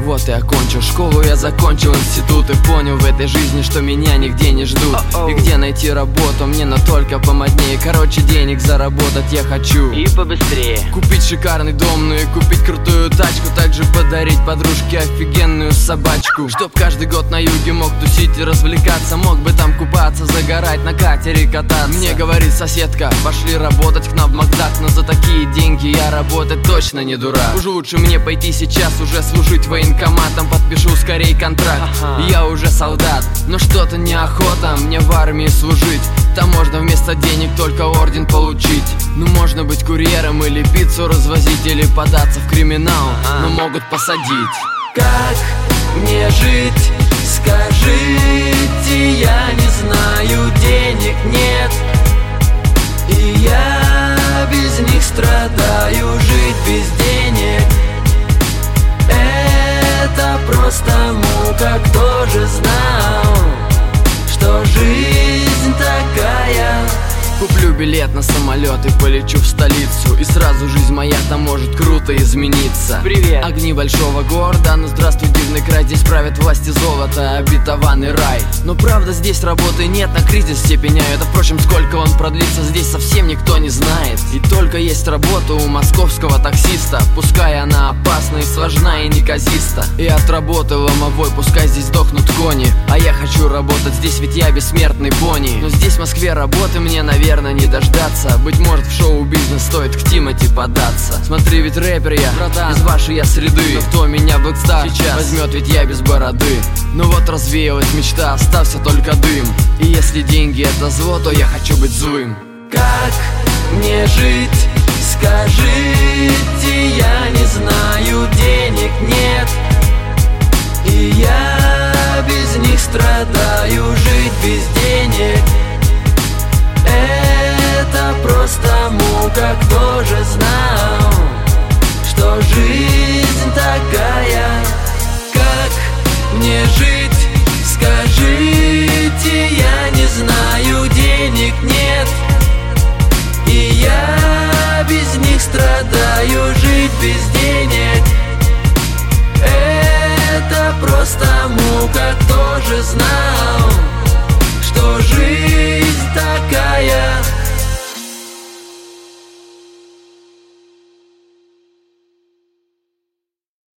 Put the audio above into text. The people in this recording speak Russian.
Вот и окончил школу, я закончил институт и понял в этой жизни, что меня нигде не ждут. И где найти работу, мне но только помоднее. Короче, денег заработать я хочу и побыстрее. Купить шикарный дом, ну и купить крутую тачку. Также подарить подружке офигенную собачку. Чтоб каждый год на юге мог тусить и развлекаться. Мог бы там купаться, загорать, на катере кататься. Мне говорит соседка, пошли работать к нам в Макдак. Но за такие деньги я работать точно не дурак. Уж лучше мне пойти сейчас уже служить военкоматом. Подпишу скорей контракт, я уже солдат. Но что-то неохота мне в армии служить. Там можно вместо денег только орден получить. Ну можно быть курьером или пиццу развозить, или податься в криминал, но могут посадить. Как мне жить, скажите, я не знаю, денег нет. И я без них страдаю, жить без денег это просто мука. Кто же знал, что жизнь такая? Куплю билет на самолет и полечу в столицу, и сразу жизнь моя там может круто измениться. Привет! Огни большого города, ну здравствуй, дивный край. Здесь правят власти золота, обетованный рай. Но правда здесь работы нет, на кризис все пеняют. А впрочем, сколько он продлится, здесь совсем никто не знает. И только есть работа у московского таксиста. Пускай она опасна и сложна и неказиста. И от работы ломовой пускай здесь дохнут кони. А я хочу работать здесь, ведь я бессмертный Бонни. Но здесь в Москве работы мне, наверное, не дождаться. Быть может, в шоу-бизнес стоит к Тимати податься. Смотри, ведь рэпер я, братан, из вашей я среды. Но кто меня в Blackstar сейчас возьмет, ведь я без бороды. Ну вот развеялась мечта, остался только дым. И если деньги это зло, то я хочу быть злым. Как мне жить, скажите, я не знаю, денег нет. И я без них страдаю, жить без денег это просто мука. Кто же знал, что жизнь такая? Как мне жить, скажите, я не знаю, денег нет. И я без них страдаю, жить без денег это просто мука. Кто же знал,